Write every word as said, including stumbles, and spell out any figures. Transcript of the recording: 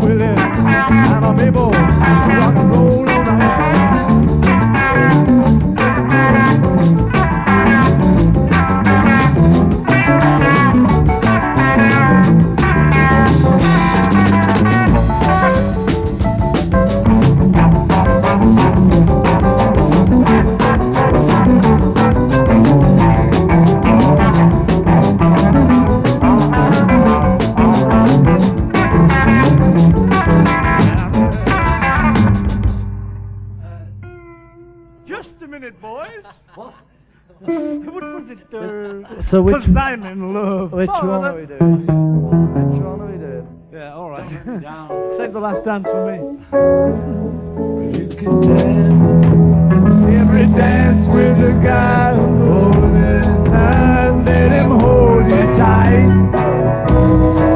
with it. And I'm able to rock and roll all night. Just a minute, boys. What? What was it? Uh, So which, 'Cause I'm in love. which Oh, one that- are we doing? Which one are we doing? Yeah, all right. Down. Save the last dance for me. You can dance every dance with a guy who's holding his hand. Let him hold you tight.